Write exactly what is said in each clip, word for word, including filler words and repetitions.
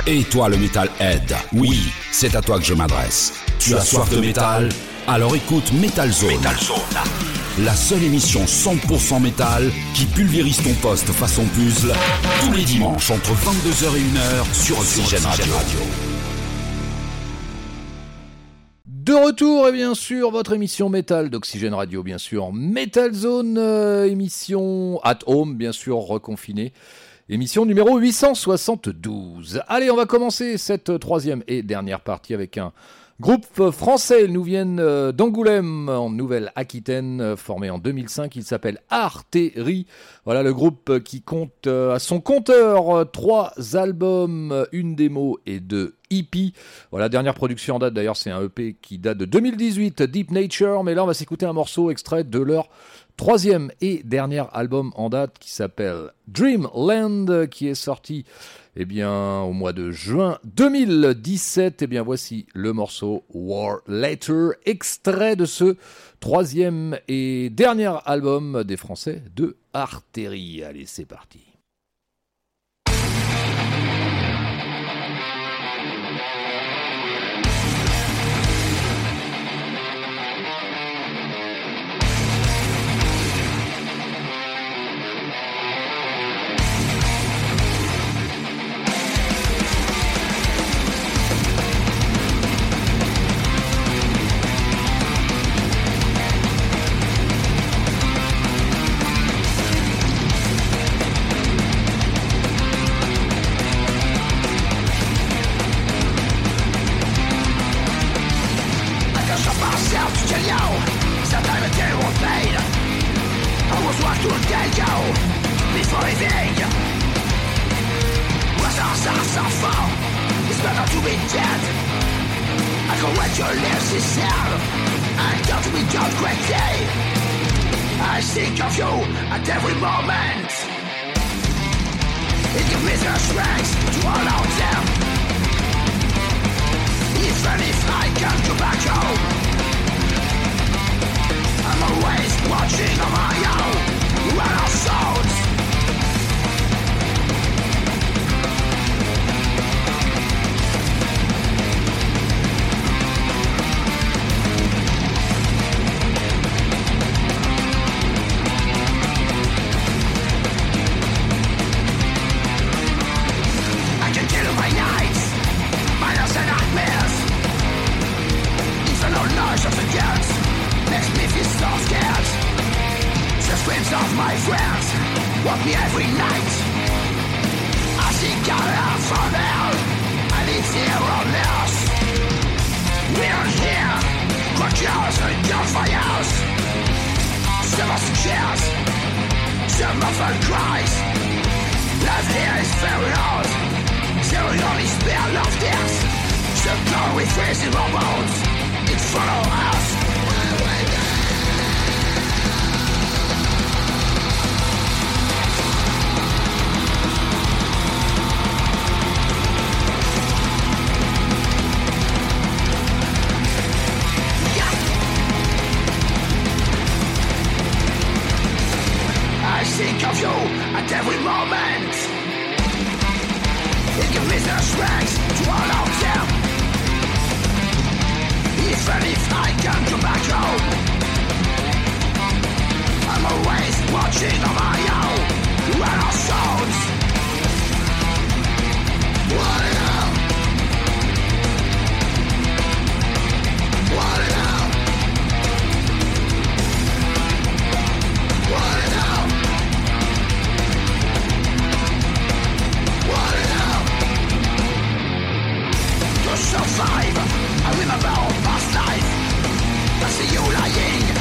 Et toi le Metalhead, oui, c'est à toi que je m'adresse. Tu as soif de métal? Alors écoute Metal Zone. Metal Zone. La seule émission cent pour cent métal qui pulvérise ton poste façon puzzle tous les dimanches entre vingt-deux heures et une heure sur Oxygène Radio. De retour et bien sûr votre émission métal d'Oxygène Radio, bien sûr Metal Zone, euh, émission at home, bien sûr reconfinée. Émission numéro huit cent soixante-douze. Allez, on va commencer cette troisième et dernière partie avec un groupe français. Ils nous viennent d'Angoulême, en Nouvelle-Aquitaine, formé en deux mille cinq. Il s'appelle Artérie. Voilà le groupe qui compte à son compteur trois albums, une démo et deux E P. Voilà, dernière production en date d'ailleurs, c'est un E P qui date de deux mille dix-huit, Deep Nature. Mais là, on va s'écouter un morceau extrait de leur troisième et dernier album en date qui s'appelle Dreamland, qui est sorti eh bien, au mois de juin deux mille dix-sept. Eh bien, voici le morceau War Later, extrait de ce troisième et dernier album des Français de Artérie. Allez, c'est parti.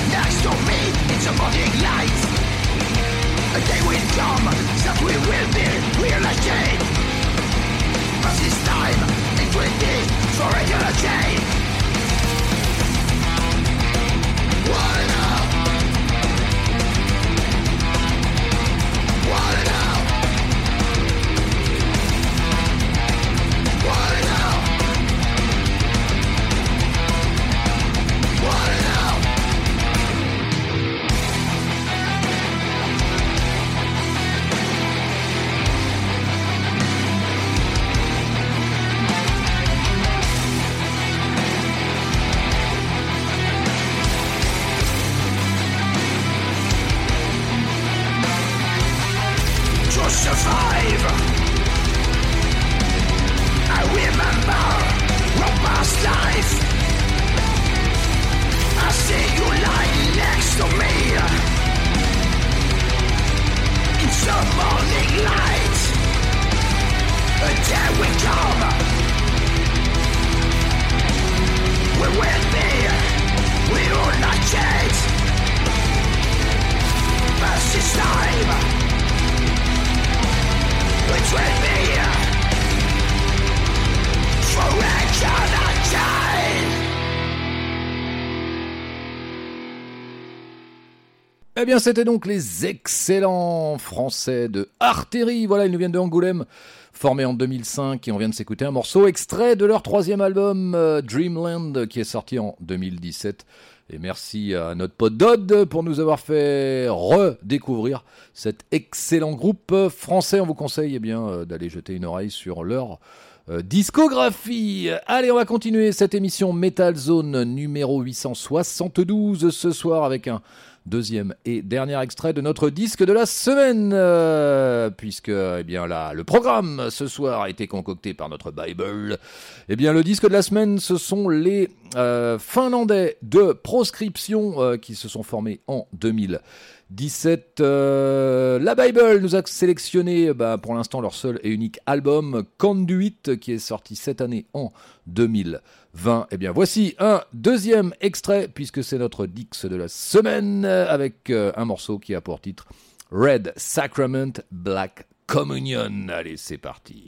A day will come that we will be Eh bien, c'était donc les excellents Français de Artérie. Voilà, ils nous viennent de Angoulême, formés en deux mille cinq, et on vient de s'écouter un morceau extrait de leur troisième album, euh, Dreamland, qui est sorti en deux mille dix-sept. Et merci à notre pote Dodd pour nous avoir fait redécouvrir cet excellent groupe français. On vous conseille eh bien, d'aller jeter une oreille sur leur euh, discographie. Allez, on va continuer cette émission Metal Zone numéro huit cent soixante-douze ce soir avec un deuxième et dernier extrait de notre disque de la semaine, euh, puisque eh bien, là, le programme ce soir a été concocté par notre Bible. Eh bien, le disque de la semaine, ce sont les euh, Finlandais de Proscription euh, qui se sont formés en deux mille dix-sept. Euh, la Bible nous a sélectionné bah, pour l'instant leur seul et unique album, Conduit, qui est sorti cette année en deux mille vingt. Eh bien, voici un deuxième extrait, puisque c'est notre Dix de la semaine, avec euh, un morceau qui a pour titre Red Sacrament Black Communion. Allez, c'est parti.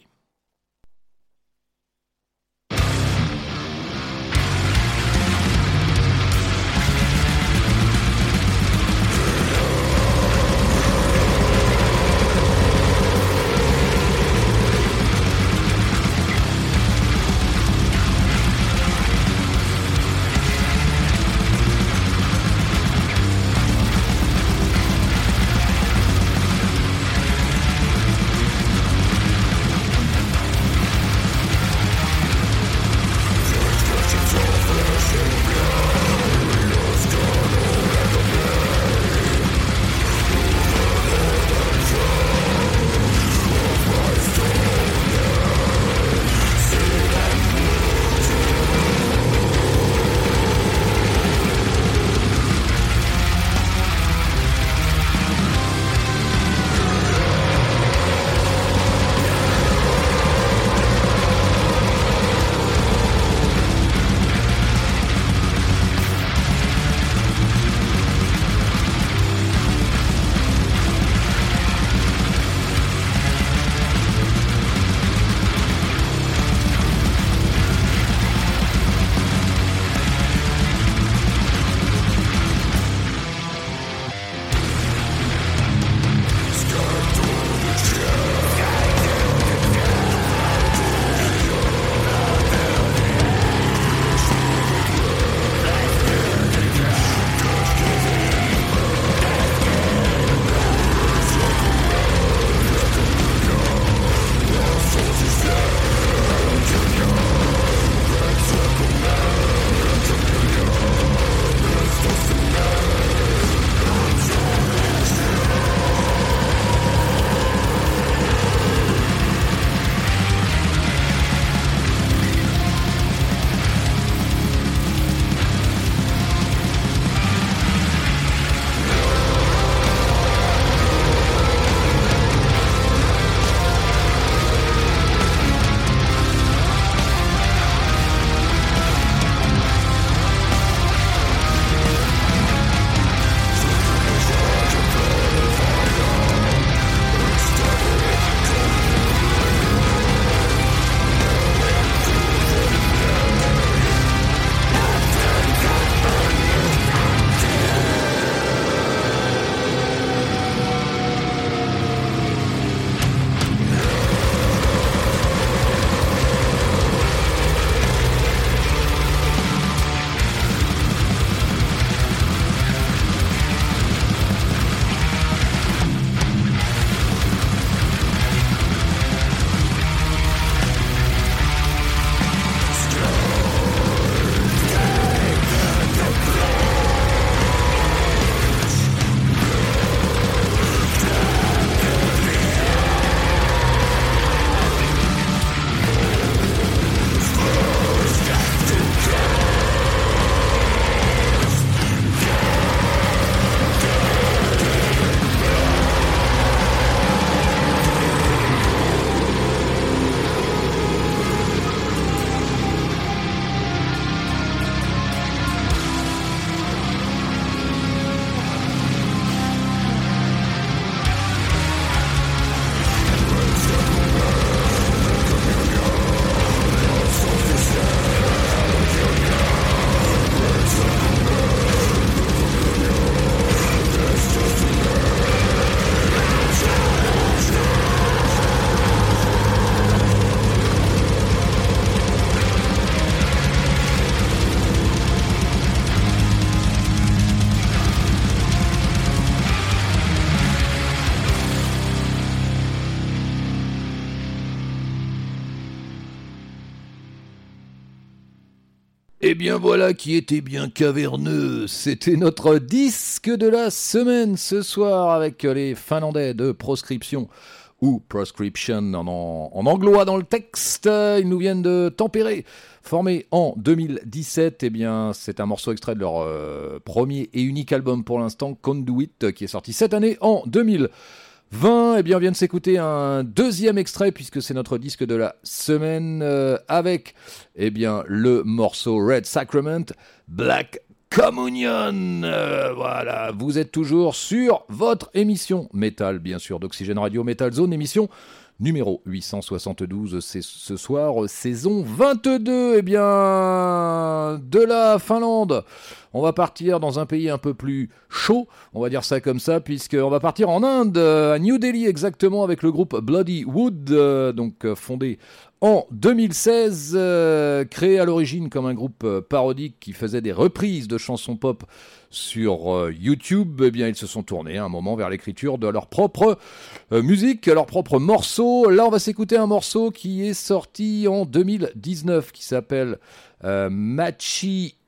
Et bien voilà qui était bien caverneux, c'était notre disque de la semaine ce soir avec les Finlandais de Proscription ou Proscription en, en, en anglois dans le texte. Ils nous viennent de Tempéré, formés en deux mille dix-sept. Et bien c'est un morceau extrait de leur euh, premier et unique album pour l'instant, Conduit, qui est sorti cette année en deux mille vingt. Et bien on vient de s'écouter un deuxième extrait puisque c'est notre disque de la semaine euh, avec eh bien le morceau Red Sacrament, Black Communion. Euh, voilà, vous êtes toujours sur votre émission Metal, bien sûr, d'Oxygène Radio Metal Zone, émission numéro huit cent soixante-douze, c'est ce soir, saison vingt-deux. Eh bien, de la Finlande, on va partir dans un pays un peu plus chaud, on va dire ça comme ça, puisqu'on va partir en Inde, à New Delhi exactement, avec le groupe Bloody Wood, euh, donc euh, fondé en deux mille seize, euh, créé à l'origine comme un groupe euh, parodique qui faisait des reprises de chansons pop sur euh, YouTube. Eh bien, ils se sont tournés à un moment vers l'écriture de leur propre euh, musique, leur propre morceau. Là, on va s'écouter un morceau qui est sorti en deux mille dix-neuf, qui s'appelle euh, Machi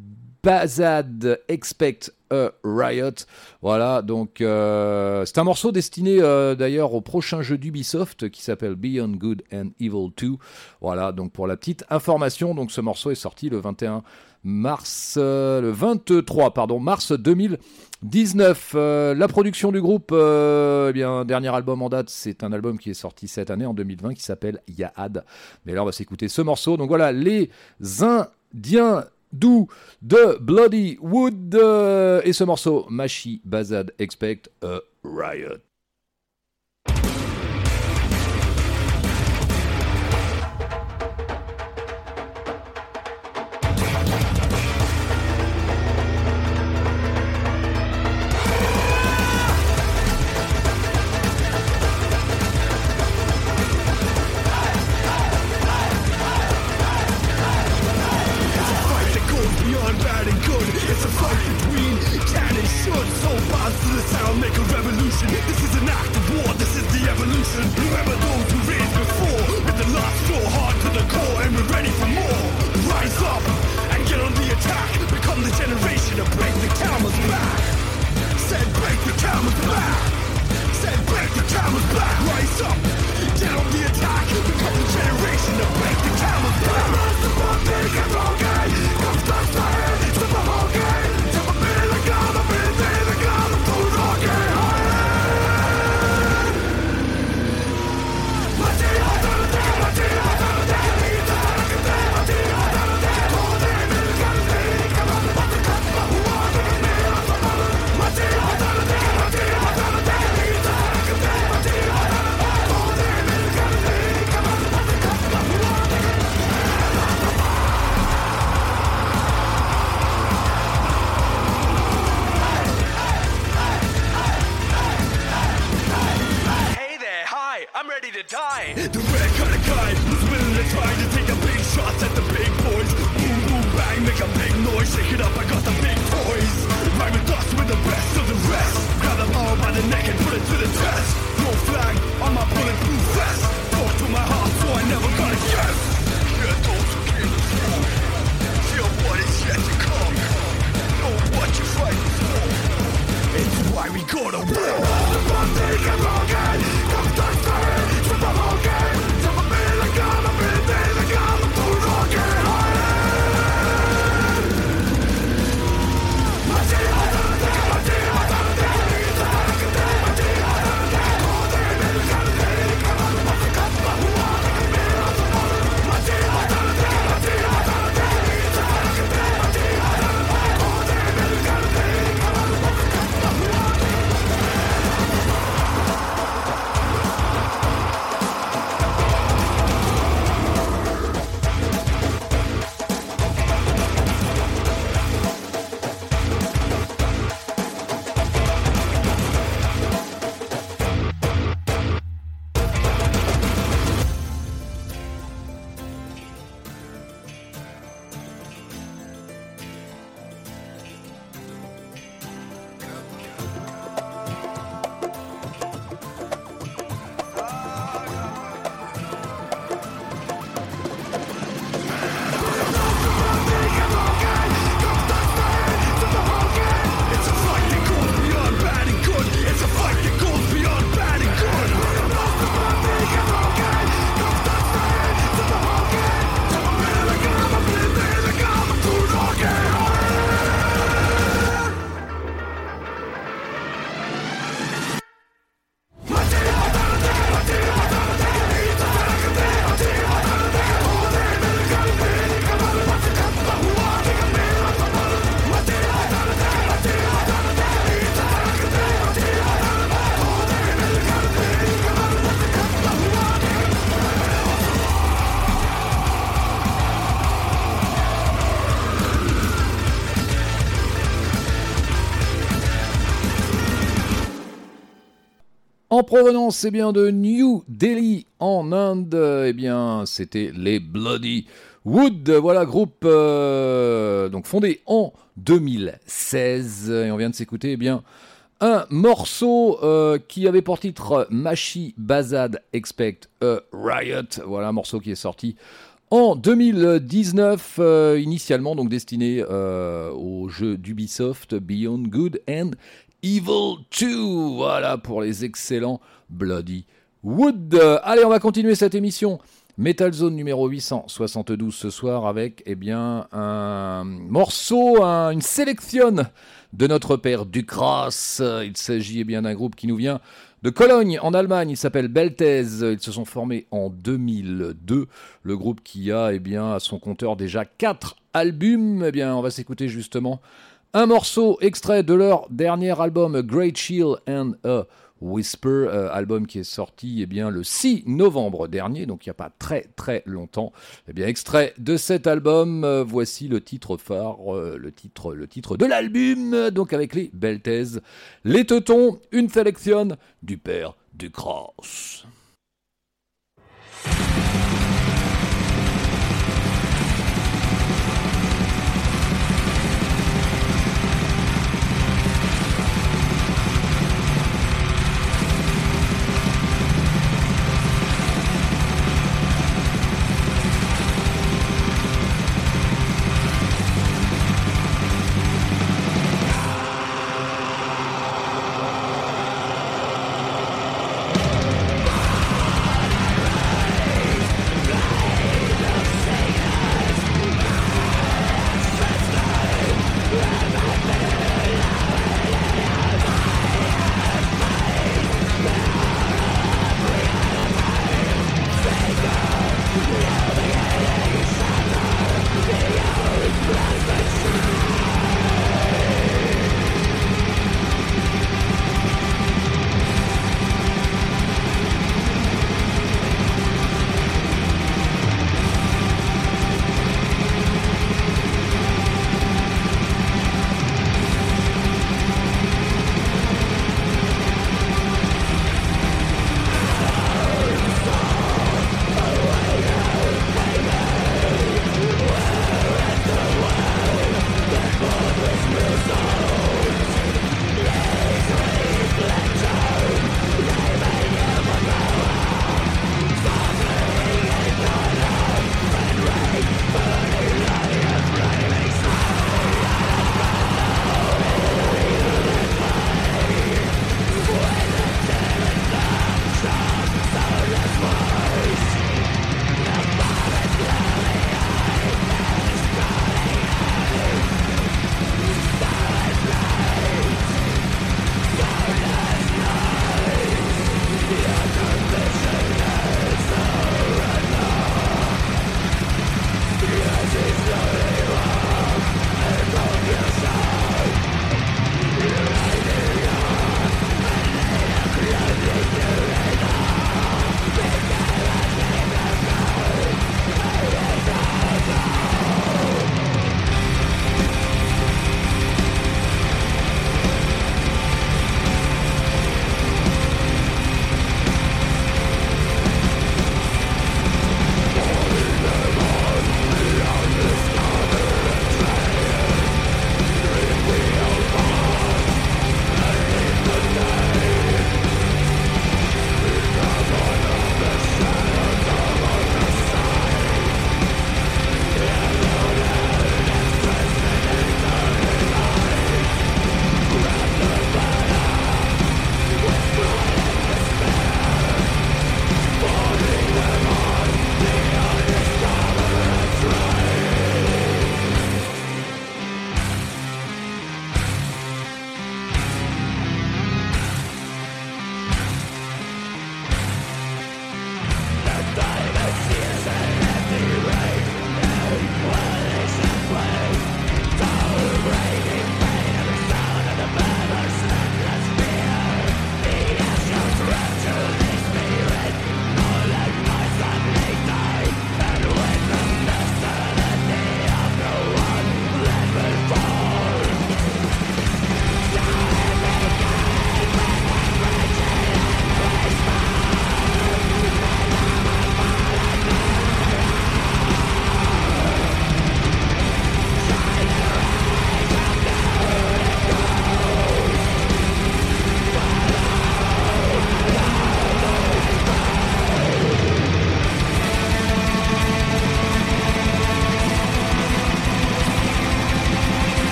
Bazad Expect a Riot. Voilà, donc euh, c'est un morceau destiné euh, d'ailleurs au prochain jeu d'Ubisoft qui s'appelle Beyond Good and Evil deux. Voilà, donc pour la petite information, donc ce morceau est sorti le vingt et un mars, euh, le vingt-trois pardon, mars deux mille dix-neuf. Euh, la production du groupe, euh, eh bien, dernier album en date, c'est un album qui est sorti cette année en deux mille vingt qui s'appelle Yahad. Mais là, on va s'écouter ce morceau. Donc voilà, les Indiens d'où de Bloody Wood euh, et ce morceau Machi Bazad Expect a Riot. Get En provenance, eh bien, de New Delhi en Inde, eh bien, c'était les Bloody Wood. Voilà, groupe euh, donc fondé en deux mille seize. Et on vient de s'écouter, eh bien, un morceau euh, qui avait pour titre Mashi Bazad Expect a Riot. Voilà, un morceau qui est sorti en deux mille dix-neuf, euh, initialement donc destiné euh, au jeu d'Ubisoft Beyond Good and Evil deux. Voilà pour les excellents Bloody Wood. Allez, on va continuer cette émission Metal Zone numéro huit cent soixante-douze ce soir avec eh bien, un morceau, un, une sélection de notre père Ducras. Il s'agit eh bien, d'un groupe qui nous vient de Cologne en Allemagne. Il s'appelle Beltez. Ils se sont formés en deux mille deux. Le groupe qui a eh bien, à son compteur déjà quatre albums. Eh bien, on va s'écouter justement un morceau extrait de leur dernier album A Great Shield and a Whisper, euh, album qui est sorti eh bien, le six novembre dernier, donc il n'y a pas très très longtemps. Eh bien, extrait de cet album, euh, voici le titre phare, euh, le, titre, le titre de l'album, donc avec les Beltez, les Teutons, une sélection du père Ducras.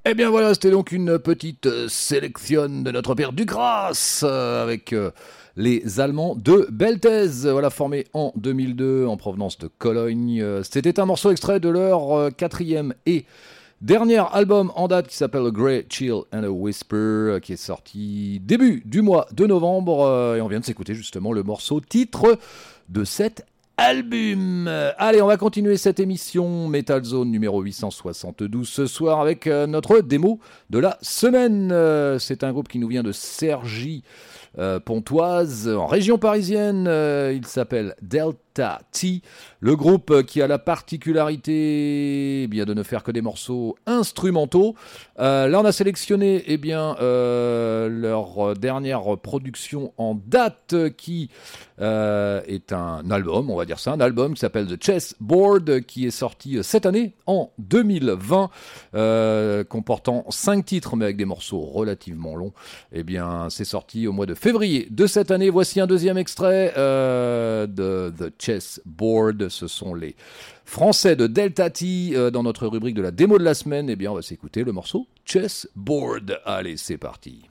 Eh bien voilà, c'était donc une petite euh, sélection de notre père Dugras euh, avec euh, les Allemands de Beltez, voilà, formés en deux mille deux en provenance de Cologne. Euh, C'était un morceau extrait de leur euh, quatrième et dernier album en date qui s'appelle A Grey Chill and a Whisper, euh, qui est sorti début du mois de novembre. Euh, et on vient de s'écouter justement le morceau titre de cet album. Euh, Allez, on va continuer cette émission Metal Zone numéro huit cent soixante-douze ce soir avec euh, notre démo de la semaine. Euh, c'est un groupe qui nous vient de Cergy, euh, Pontoise, en région parisienne. Euh, il s'appelle Delta T. Le groupe euh, qui a la particularité eh bien, de ne faire que des morceaux instrumentaux. Euh, là, on a sélectionné eh bien, euh, leur dernière production en date qui euh, est un album, on va dire ça, un album qui s'appelle The Chessboard, qui est sorti cette année, en deux mille vingt, euh, comportant cinq titres, mais avec des morceaux relativement longs. Eh bien, c'est sorti au mois de février de cette année. Voici un deuxième extrait euh, de The Chessboard. Ce sont les Français de Delta T. Euh, dans notre rubrique de la démo de la semaine, eh bien, on va s'écouter le morceau Chessboard. Allez, c'est parti.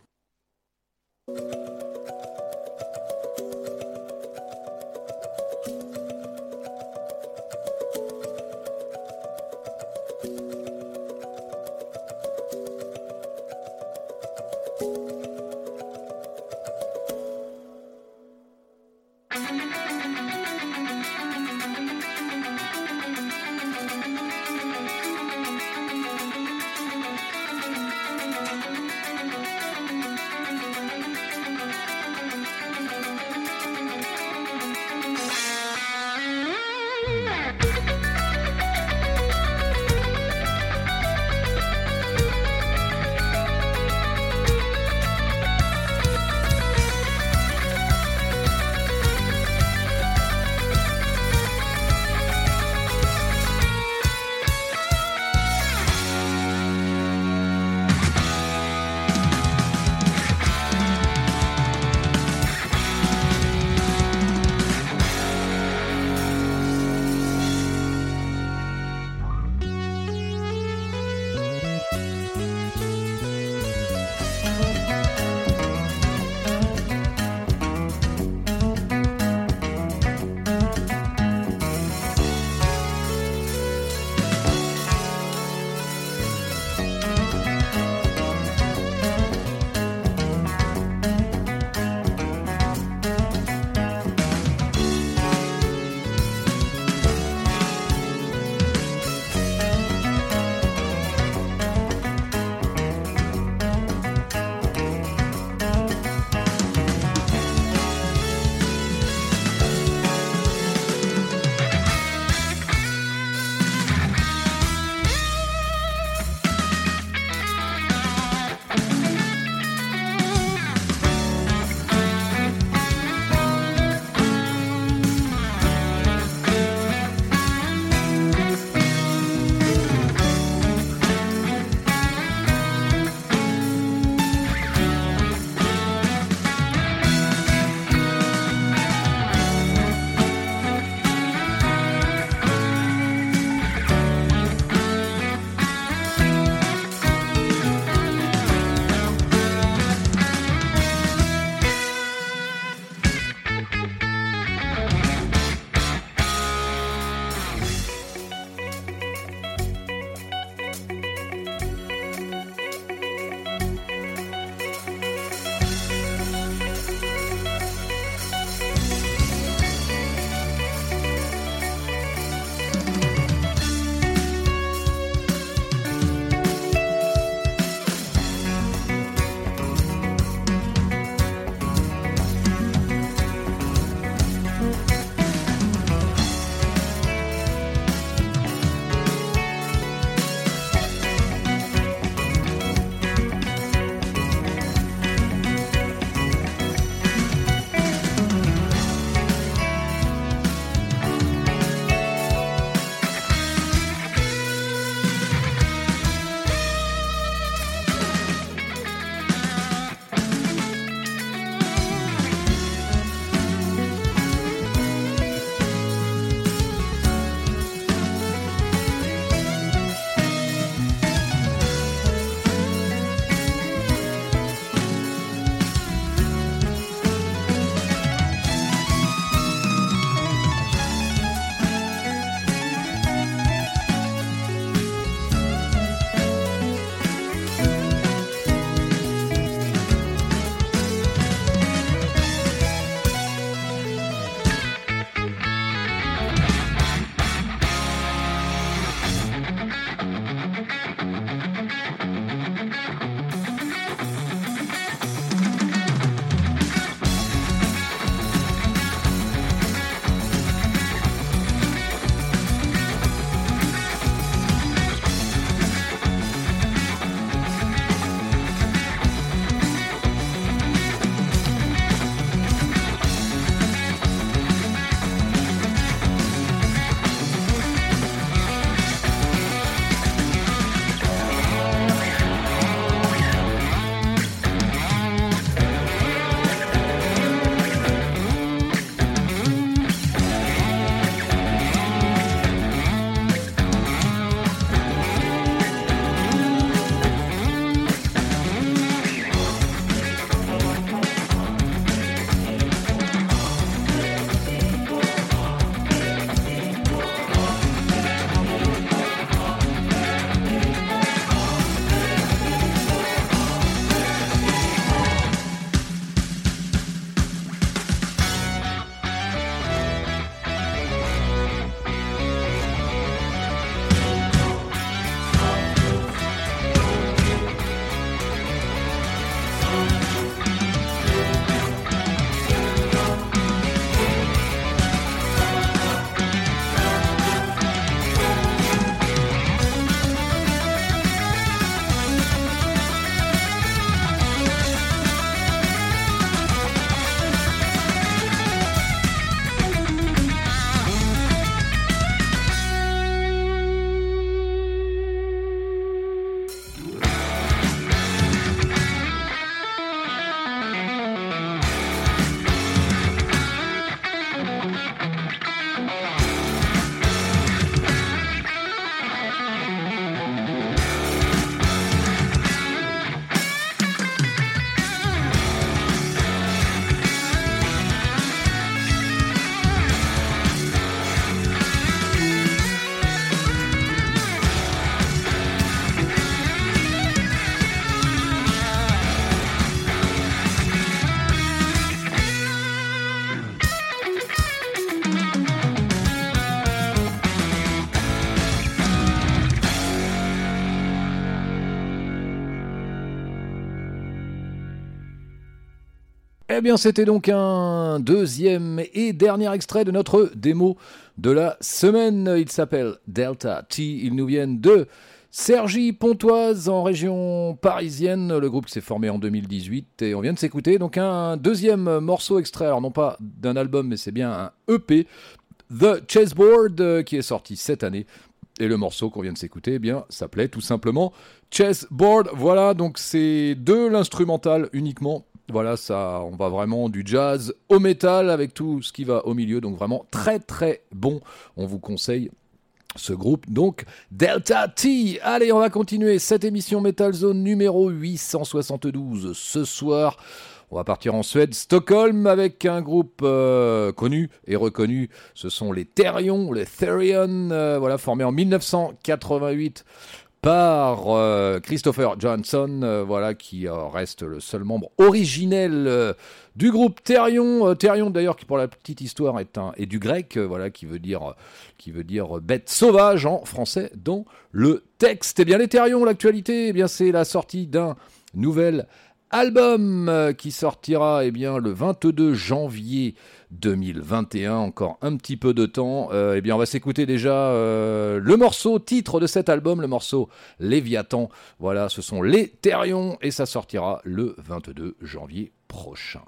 Eh bien, c'était donc un deuxième et dernier extrait de notre démo de la semaine. Il s'appelle Delta T. Ils nous viennent de Cergy-Pontoise en région parisienne. Le groupe qui s'est formé en deux mille dix-huit et on vient de s'écouter donc un deuxième morceau extrait. Alors non pas d'un album, mais c'est bien un E P, The Chessboard, qui est sorti cette année. Et le morceau qu'on vient de s'écouter, eh bien, s'appelait tout simplement Chessboard. Voilà, donc c'est de l'instrumental uniquement. Voilà, ça, on va vraiment du jazz au métal avec tout ce qui va au milieu. Donc vraiment très très bon. On vous conseille ce groupe, donc Delta T. Allez, on va continuer cette émission Metal Zone numéro huit cent soixante-douze ce soir. On va partir en Suède, Stockholm, avec un groupe euh, connu et reconnu. Ce sont les Therion, les Therion, euh, voilà, formés en dix-neuf cent quatre-vingt-huit par euh, Christopher Johansson, euh, voilà, qui euh, reste le seul membre originel euh, du groupe Therion. Euh, Therion, d'ailleurs, qui pour la petite histoire est, un, est du grec, euh, voilà, qui veut dire, qui veut dire bête sauvage en français dans le texte. Eh bien, les Therion, l'actualité, eh bien, c'est la sortie d'un nouvel album qui sortira eh bien, le vingt-deux janvier deux mille vingt et un, encore un petit peu de temps. Euh, eh bien, on va s'écouter déjà euh, le morceau titre de cet album, le morceau Léviathan. Voilà, ce sont les Therion et ça sortira le vingt-deux janvier prochain.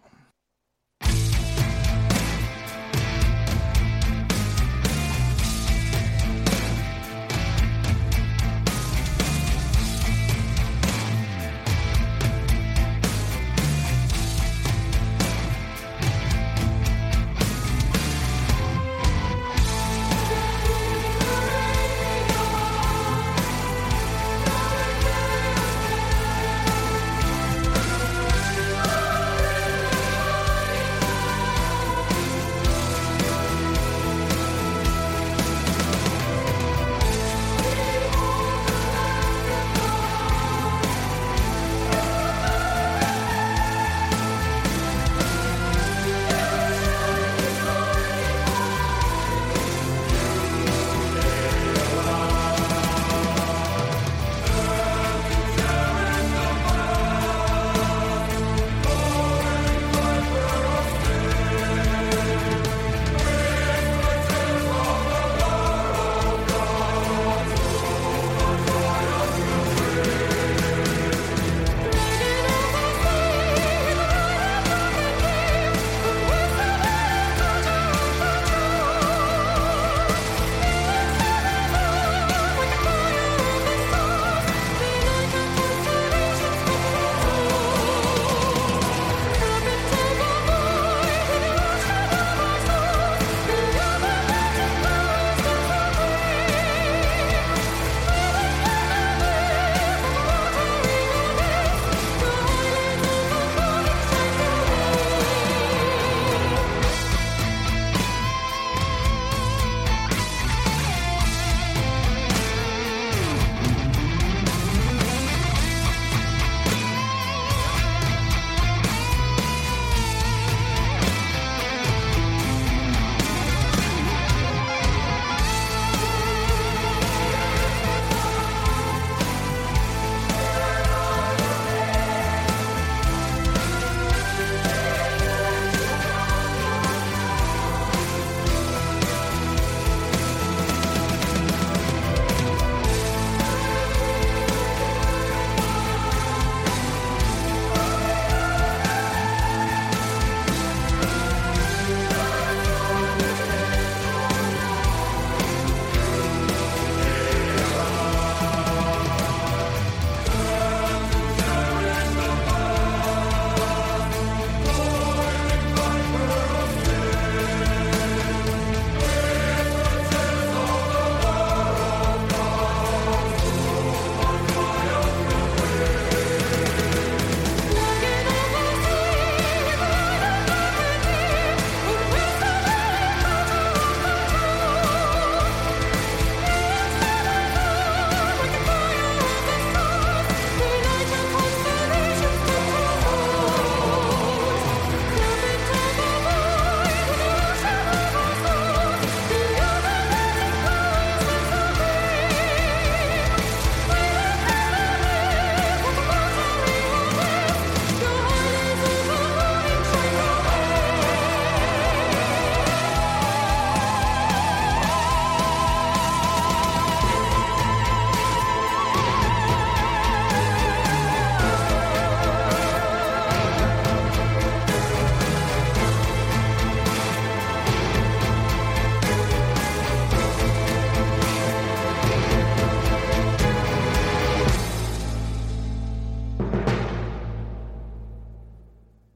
Thank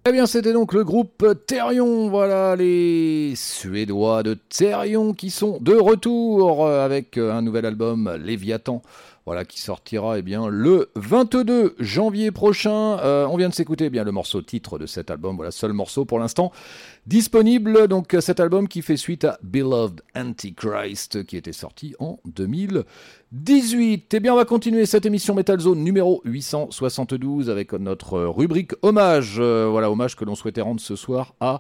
Eh bien, c'était donc le groupe Therion, voilà, les Suédois de Therion qui sont de retour avec un nouvel album, Léviathan, voilà, qui sortira eh bien, le vingt-deux janvier prochain. Euh, on vient de s'écouter eh bien le morceau titre de cet album, voilà, seul morceau pour l'instant disponible, donc cet album qui fait suite à Beloved Antichrist, qui était sorti en deux mille dix-huit. Eh bien, on va continuer cette émission Metal Zone numéro huit cent soixante-douze avec notre rubrique hommage, euh, voilà, hommage que l'on souhaitait rendre ce soir à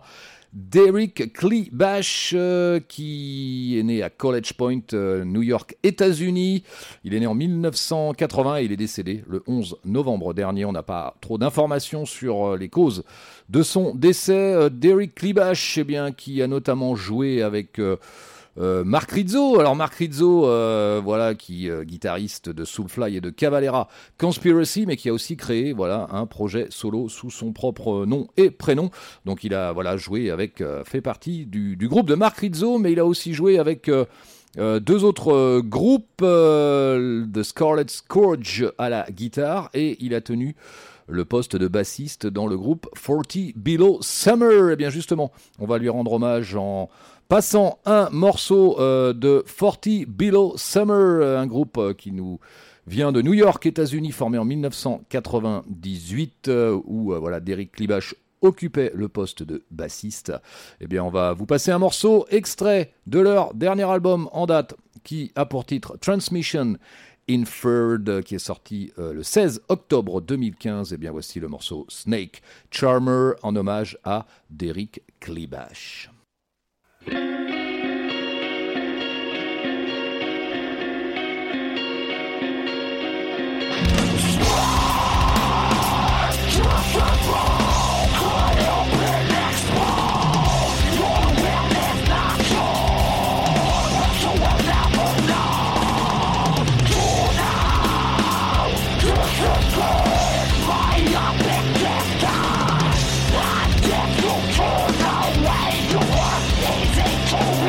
Derek Klebash, euh, qui est né à College Point, euh, New York, États-Unis. Il est né en mille neuf cent quatre-vingts et il est décédé le onze novembre dernier. On n'a pas trop d'informations sur euh, les causes de son décès. Euh, Derek Klebash, eh bien, qui a notamment joué avec euh, euh, Mark Rizzo. Alors Mark Rizzo, euh, voilà, qui euh, guitariste de Soulfly et de Cavalera Conspiracy, mais qui a aussi créé, voilà, un projet solo sous son propre nom et prénom. Donc il a, voilà, joué avec, euh, fait partie du, du groupe de Mark Rizzo, mais il a aussi joué avec euh, euh, deux autres euh, groupes, euh, The Scarlet Scourge à la guitare, et il a tenu le poste de bassiste dans le groupe forty Below Summer. Et bien justement, on va lui rendre hommage en passant un morceau euh, de forty Below Summer, un groupe euh, qui nous vient de New York, États-Unis, formé en mille neuf cent quatre-vingt-dix-huit, euh, où euh, voilà, Derek Klebash occupait le poste de bassiste. Eh bien, on va vous passer un morceau extrait de leur dernier album en date, qui a pour titre Transmission Inferred, qui est sorti euh, le seize octobre deux mille quinze. Et bien voici le morceau Snake Charmer en hommage à Derek Klebash. Away, you are easy to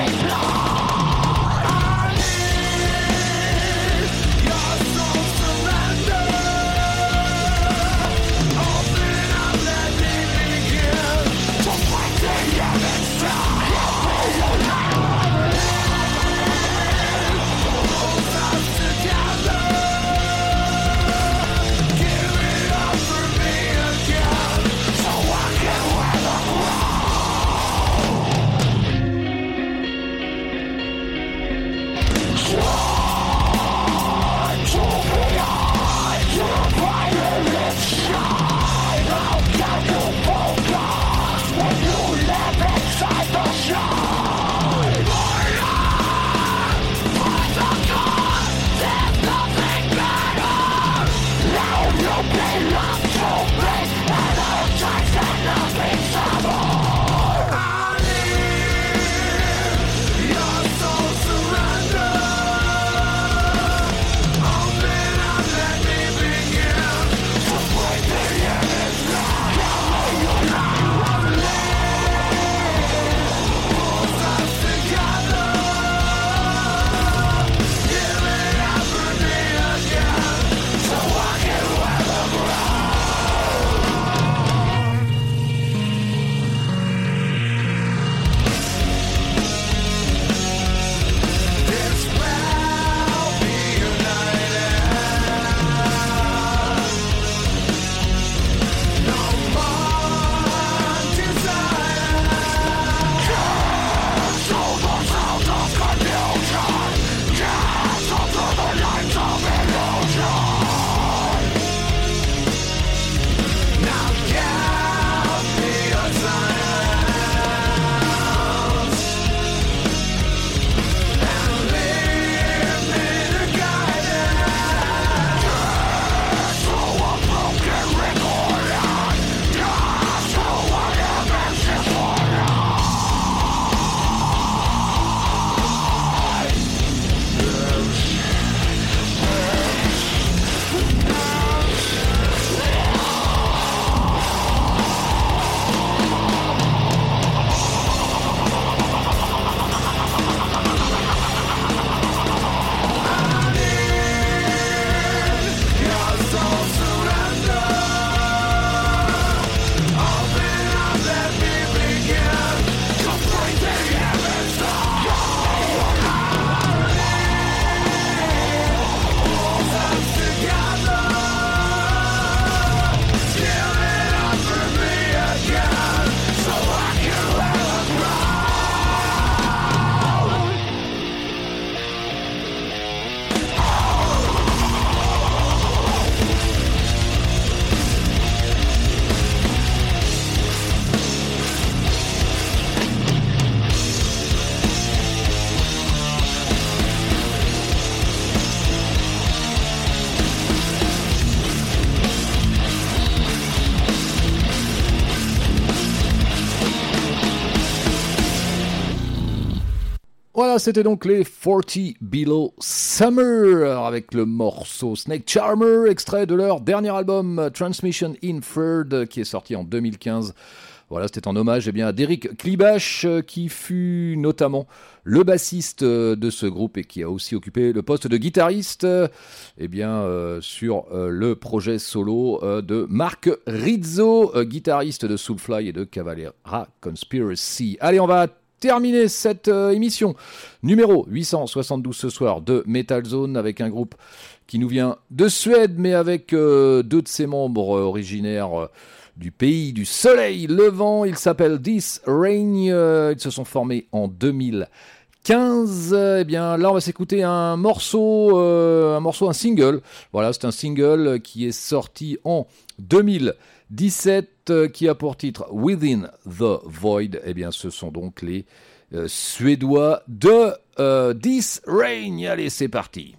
Voilà, c'était donc les forty Below Summer avec le morceau Snake Charmer, extrait de leur dernier album Transmission Inferred qui est sorti en deux mille quinze. Voilà, c'était en hommage eh bien, à Derek Klibash qui fut notamment le bassiste de ce groupe et qui a aussi occupé le poste de guitariste eh bien, euh, sur euh, le projet solo euh, de Mark Rizzo, euh, guitariste de Soulfly et de Cavalera Conspiracy. Allez, on va terminer cette euh, émission numéro huit cent soixante-douze ce soir de Metal Zone avec un groupe qui nous vient de Suède mais avec euh, deux de ses membres euh, originaires euh, du pays du soleil levant. Ils s'appellent This Rain, euh, ils se sont formés en deux mille quinze. Eh bien là on va s'écouter un morceau, euh, un morceau, un single. Voilà, c'est un single qui est sorti en deux mille dix-sept euh, qui a pour titre Within the Void. Eh bien ce sont donc les euh, Suédois de euh, This Rain. Allez, c'est parti.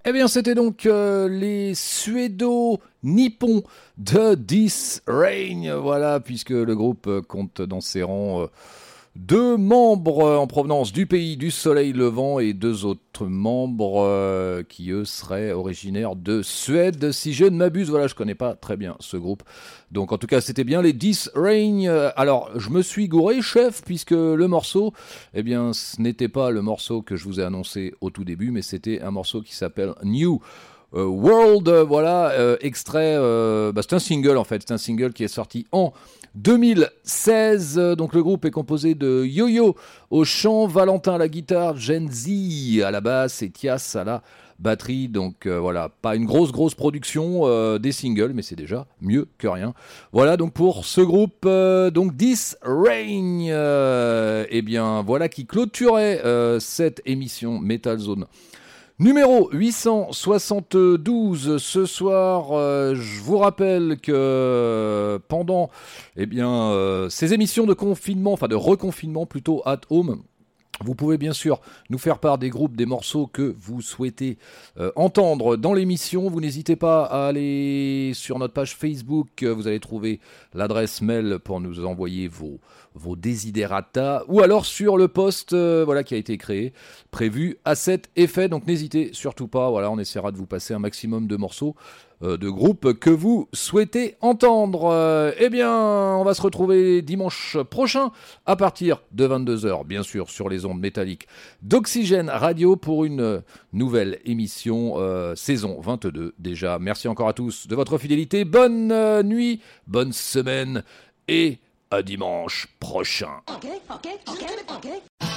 Eh bien, c'était donc euh, les Suédo-Nippons de This Rain. Voilà, puisque le groupe euh, compte dans ses rangs euh, deux membres euh, en provenance du pays du soleil levant et deux autres membres euh, qui, eux, seraient originaires de Suède. Si je ne m'abuse, voilà, je connais pas très bien ce groupe. Donc, en tout cas, c'était bien les This Rain. Alors, je me suis gouré, chef, puisque le morceau, eh bien, ce n'était pas le morceau que je vous ai annoncé au tout début, mais c'était un morceau qui s'appelle New euh, World. Voilà, euh, extrait, euh, bah, c'est un single en fait, c'est un single qui est sorti en deux mille seize. Donc, le groupe est composé de Yo-Yo au chant, Valentin à la guitare, Gen Z à la basse et Thias à la batterie. Donc euh, voilà, pas une grosse grosse production euh, des singles, mais c'est déjà mieux que rien. Voilà donc pour ce groupe euh, donc This Rain. Euh, et bien voilà qui clôturait euh, cette émission Metal Zone numéro huit cent soixante-douze. Ce soir, euh, je vous rappelle que euh, pendant eh bien euh, ces émissions de confinement, enfin de reconfinement plutôt at home, vous pouvez bien sûr nous faire part des groupes, des morceaux que vous souhaitez euh, entendre dans l'émission. Vous n'hésitez pas à aller sur notre page Facebook. Vous allez trouver l'adresse mail pour nous envoyer vos, vos desiderata. Ou alors sur le post euh, voilà, qui a été créé, prévu à cet effet. Donc n'hésitez surtout pas. Voilà, on essaiera de vous passer un maximum de morceaux de groupes que vous souhaitez entendre. Euh, eh bien, on va se retrouver dimanche prochain à partir de vingt-deux heures, bien sûr, sur les ondes métalliques d'Oxygène Radio pour une nouvelle émission, euh, saison vingt-deux déjà. Merci encore à tous de votre fidélité. Bonne euh, nuit, bonne semaine et à dimanche prochain. Okay, okay, okay, okay.